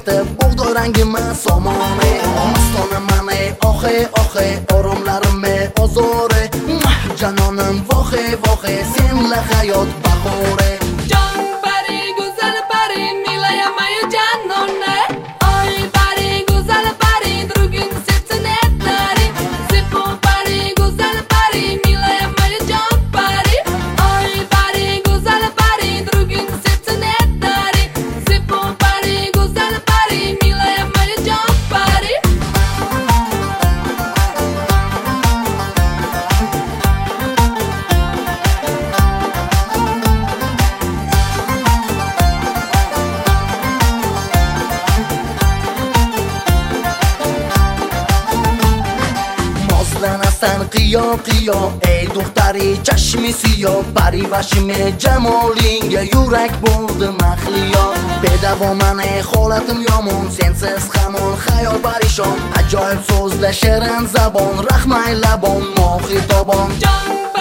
ریخته بغداد رنگ من سامانه مستان منه آخه آخه آراملرم آزاره جنانم واخه واخه سین لخیات بخوره جان پری گزل پری میلایم مایو جنانه آی پری گزل پری درگین سرتنه داری سپو پری گزل پری میلایم مایو جان پری آی پری گزل پری درگین سرتنه داری سپو پری گزل پری میلایم مایو جان پری هستن قیا قیا ای دختری چشمی سیا پری وشیم جمالینگ یورک برد مخلیا بدوا من خالتم یامون سنسس خمون خیال پریشان عجایب سوز لشرن زبان رخمه لبان ما خیتابان جان